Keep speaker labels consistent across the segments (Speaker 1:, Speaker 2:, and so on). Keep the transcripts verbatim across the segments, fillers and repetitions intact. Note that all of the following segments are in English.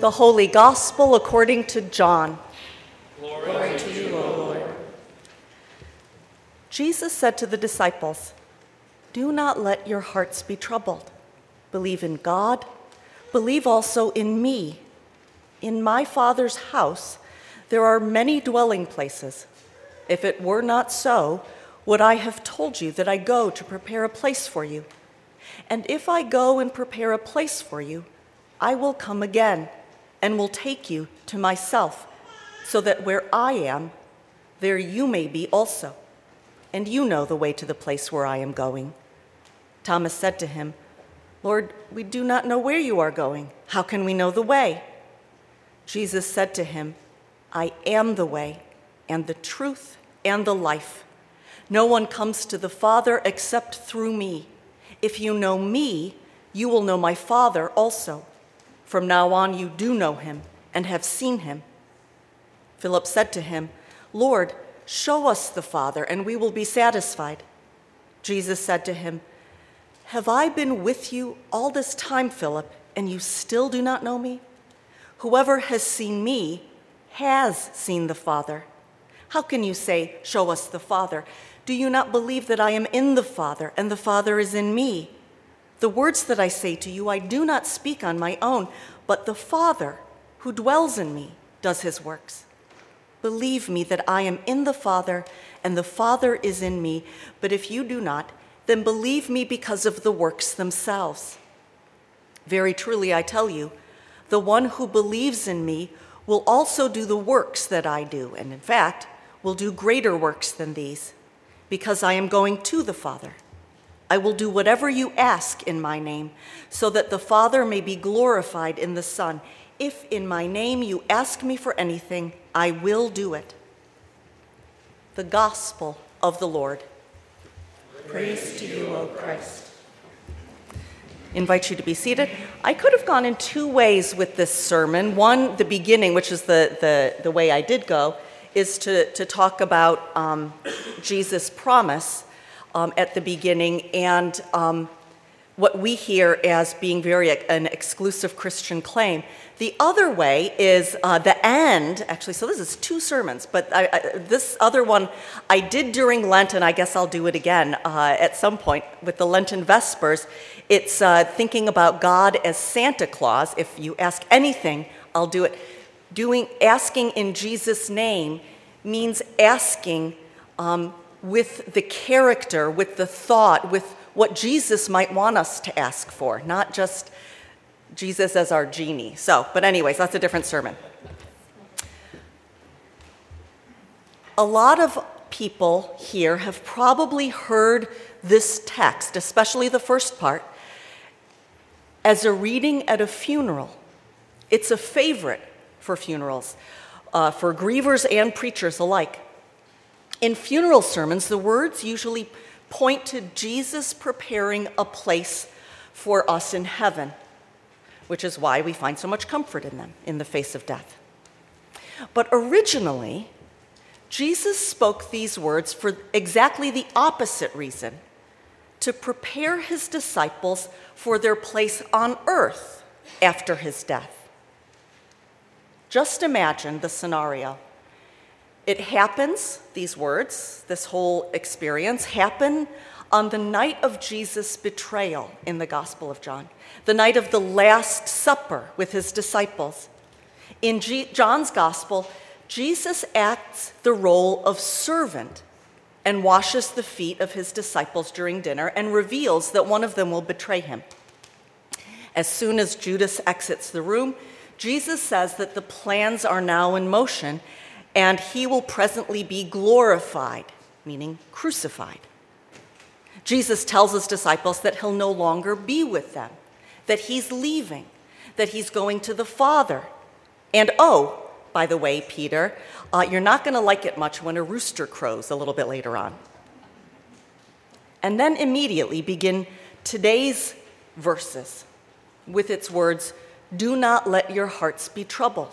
Speaker 1: The Holy Gospel according to John.
Speaker 2: Glory, Glory to you, O Lord.
Speaker 1: Jesus said to the disciples, "Do not let your hearts be troubled. Believe in God. Believe also in me. In my Father's house there are many dwelling places. If it were not so, would I have told you that I go to prepare a place for you? And if I go and prepare a place for you, I will come again and will take you to myself, so that where I am, there you may be also. And you know the way to the place where I am going." Thomas said to him, "Lord, we do not know where you are going. How can we know the way?" Jesus said to him, "I am the way and the truth and the life. No one comes to the Father except through me. If you know me, you will know my Father also. From now on you do know him and have seen him." Philip said to him, "Lord, show us the Father, and we will be satisfied." Jesus said to him, "Have I been with you all this time, Philip, and you still do not know me? Whoever has seen me has seen the Father. How can you say, 'Show us the Father'? Do you not believe that I am in the Father, and the Father is in me? The words that I say to you I do not speak on my own, but the Father who dwells in me does his works. Believe me that I am in the Father, and the Father is in me. But if you do not, then believe me because of the works themselves. Very truly I tell you, the one who believes in me will also do the works that I do, and in fact, will do greater works than these, because I am going to the Father. I will do whatever you ask in my name, so that the Father may be glorified in the Son. If in my name you ask me for anything, I will do it." The Gospel of the Lord.
Speaker 2: Praise to you, O Christ.
Speaker 1: Invite you to be seated. I could have gone in two ways with this sermon. One, the beginning, which is the, the, the way I did go, is to, to talk about um, Jesus' promise um, at the beginning and um, what we hear as being very an exclusive Christian claim. The other way is uh, the end, actually, so this is two sermons, but I, I, this other one I did during Lent, and I guess I'll do it again uh, at some point with the Lenten Vespers. It's uh, thinking about God as Santa Claus. If you ask anything, I'll do it. Doing, asking in Jesus' name means asking um, with the character, with the thought, with what Jesus might want us to ask for, not just Jesus as our genie. So, but anyways, that's a different sermon. A lot of people here have probably heard this text, especially the first part, as a reading at a funeral. It's a favorite for funerals, uh, for grievers and preachers alike. In funeral sermons, the words usually point to Jesus preparing a place for us in heaven, which is why we find so much comfort in them in the face of death. But originally, Jesus spoke these words for exactly the opposite reason: to prepare his disciples for their place on earth after his death. Just imagine the scenario. It happens, these words, this whole experience, happen on the night of Jesus' betrayal in the Gospel of John, the night of the Last Supper with his disciples. In G- John's Gospel, Jesus acts the role of servant and washes the feet of his disciples during dinner and reveals that one of them will betray him. As soon as Judas exits the room, Jesus says that the plans are now in motion and he will presently be glorified, meaning crucified. Jesus tells his disciples that he'll no longer be with them, that he's leaving, that he's going to the Father. And oh, by the way, Peter, uh, you're not going to like it much when a rooster crows a little bit later on. And then immediately begin today's verses with its words, "Do not let your hearts be troubled."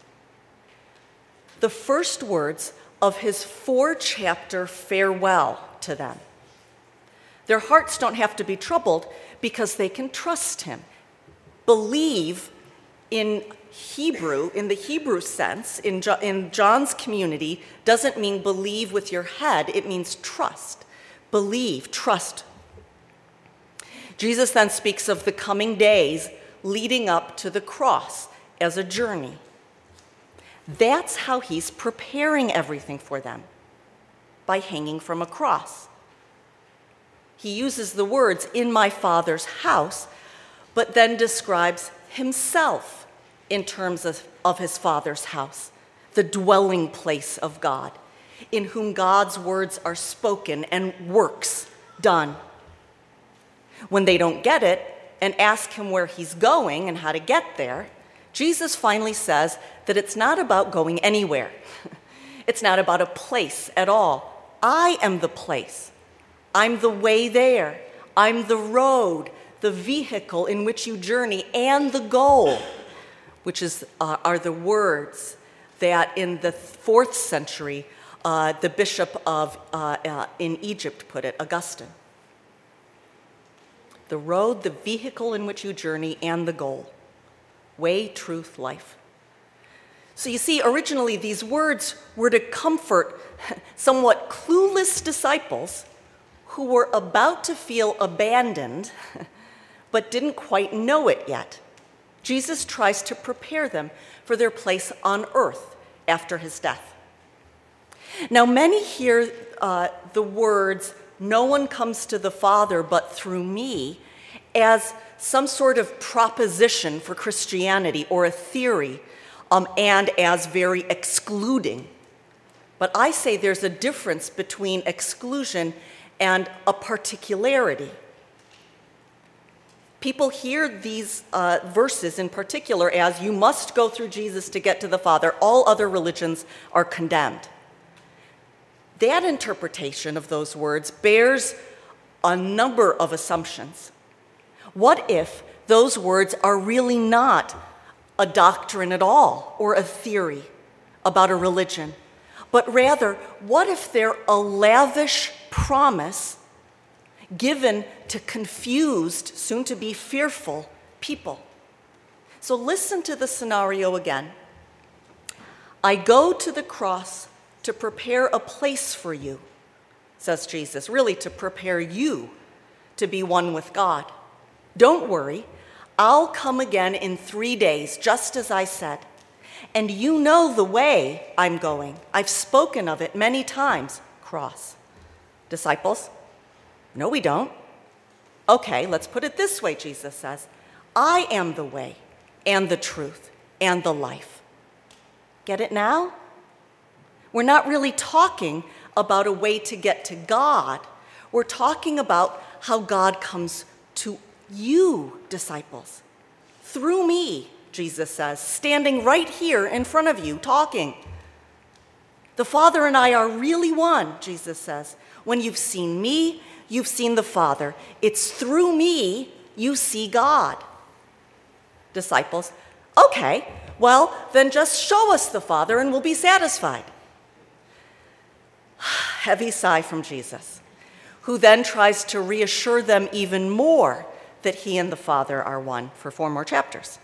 Speaker 1: The first words of his four-chapter farewell to them. Their hearts don't have to be troubled because they can trust him, believe in Hebrew, in the Hebrew sense, in, jo- in John's community, doesn't mean believe with your head. It means trust. Believe, trust. Jesus then speaks of the coming days leading up to the cross as a journey. That's how he's preparing everything for them, by hanging from a cross. He uses the words, in my Father's house, but then describes himself in terms of, of his Father's house, the dwelling place of God, in whom God's words are spoken and works done. When they don't get it and ask him where he's going and how to get there, Jesus finally says that it's not about going anywhere. It's not about a place at all. I am the place. I'm the way there. I'm the road, the vehicle in which you journey, and the goal, which is uh, are the words that in the fourth century uh, the bishop of uh, uh, in Egypt put it, Augustine. The road, the vehicle in which you journey, and the goal. Way, truth, life. So you see, originally these words were to comfort somewhat clueless disciples who were about to feel abandoned but didn't quite know it yet. Jesus tries to prepare them for their place on earth after his death. Now, many hear uh, the words, no one comes to the Father but through me, as some sort of proposition for Christianity or a theory, um, and as very excluding. But I say there's a difference between exclusion and a particularity. People hear these uh, verses in particular as you must go through Jesus to get to the Father. All other religions are condemned. That interpretation of those words bears a number of assumptions. What if those words are really not a doctrine at all or a theory about a religion, but rather, what if they're a lavish promise given to confused, soon-to-be fearful people? So listen to the scenario again. I go to the cross to prepare a place for you, says Jesus, really to prepare you to be one with God. Don't worry, I'll come again in three days, just as I said. And you know the way I'm going. I've spoken of it many times. Cross. Disciples? No, we don't. Okay, let's put it this way, Jesus says. I am the way and the truth and the life. Get it now? We're not really talking about a way to get to God. We're talking about how God comes to you, disciples. Through me, Jesus says, standing right here in front of you, talking. The Father and I are really one, Jesus says. When you've seen me, you've seen the Father. It's through me you see God. Disciples, okay, well, then just show us the Father and we'll be satisfied. Heavy sigh from Jesus, who then tries to reassure them even more that he and the Father are one for four more chapters.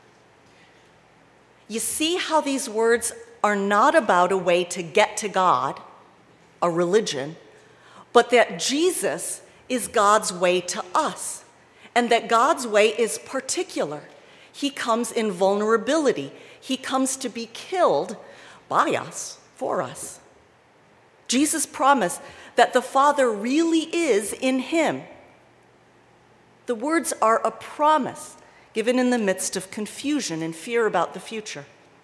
Speaker 1: You see how these words are not about a way to get to God, a religion, but that Jesus is God's way to us, and that God's way is particular. He comes in vulnerability. He comes to be killed by us, for us. Jesus promised that the Father really is in him. The words are a promise given in the midst of confusion and fear about the future.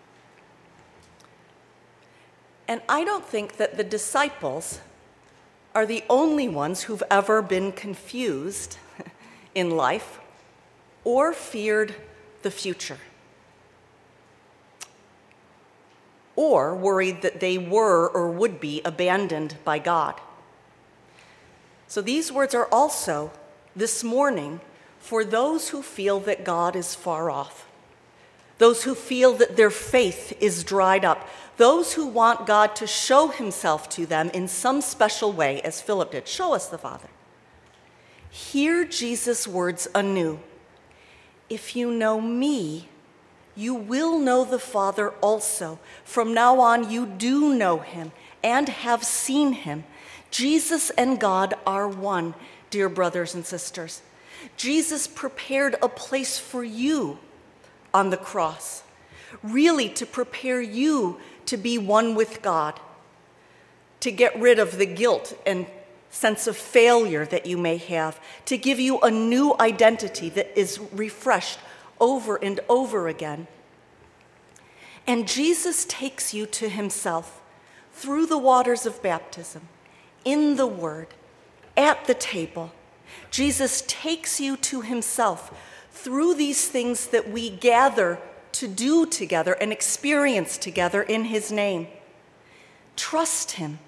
Speaker 1: And I don't think that the disciples are the only ones who've ever been confused in life or feared the future, or worried that they were or would be abandoned by God. So these words are also, this morning, for those who feel that God is far off, those who feel that their faith is dried up, those who want God to show himself to them in some special way, as Philip did. Show us the Father. Hear Jesus' words anew. If you know me, you will know the Father also. From now on, you do know him and have seen him. Jesus and God are one, dear brothers and sisters. Jesus prepared a place for you on the cross, really to prepare you to be one with God, to get rid of the guilt and sense of failure that you may have, to give you a new identity that is refreshed over and over again. And Jesus takes you to himself through the waters of baptism, in the Word, at the table. Jesus takes you to himself through these things that we gather to do together and experience together in his name. Trust him,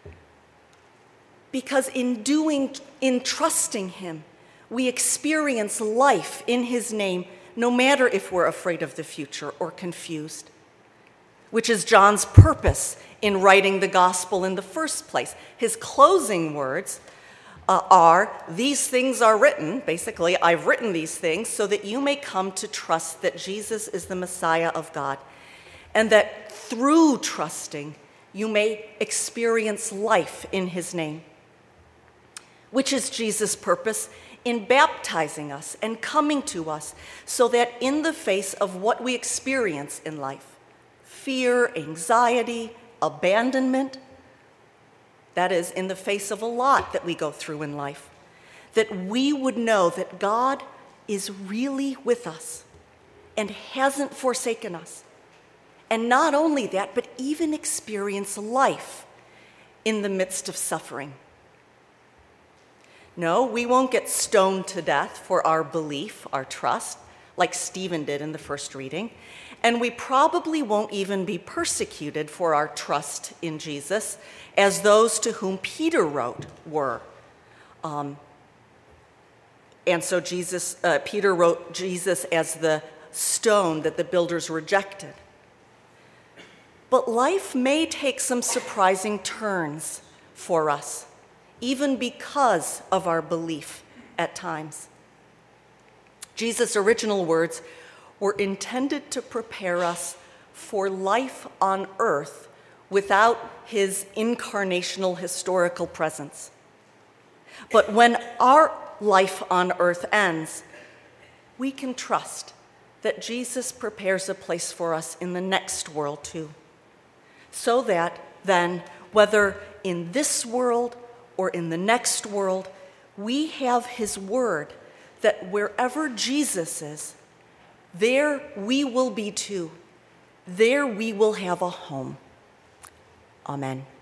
Speaker 1: because in doing, in trusting him, we experience life in his name, no matter if we're afraid of the future or confused, which is John's purpose in writing the gospel in the first place. His closing words uh, are, these things are written, basically, I've written these things so that you may come to trust that Jesus is the Messiah of God, and that through trusting, you may experience life in his name, which is Jesus' purpose in baptizing us and coming to us, so that in the face of what we experience in life, fear, anxiety, abandonment, that is, in the face of a lot that we go through in life, that we would know that God is really with us and hasn't forsaken us. And not only that, but even experience life in the midst of suffering. No, we won't get stoned to death for our belief, our trust, like Stephen did in the first reading. And we probably won't even be persecuted for our trust in Jesus, as those to whom Peter wrote were. Um, and so Jesus, uh, Peter wrote Jesus as the stone that the builders rejected. But life may take some surprising turns for us, even because of our belief at times. Jesus' original words were intended to prepare us for life on earth without his incarnational historical presence. But when our life on earth ends, we can trust that Jesus prepares a place for us in the next world too. So that then, whether in this world or in the next world, we have his word that wherever Jesus is, there we will be too. There we will have a home. Amen.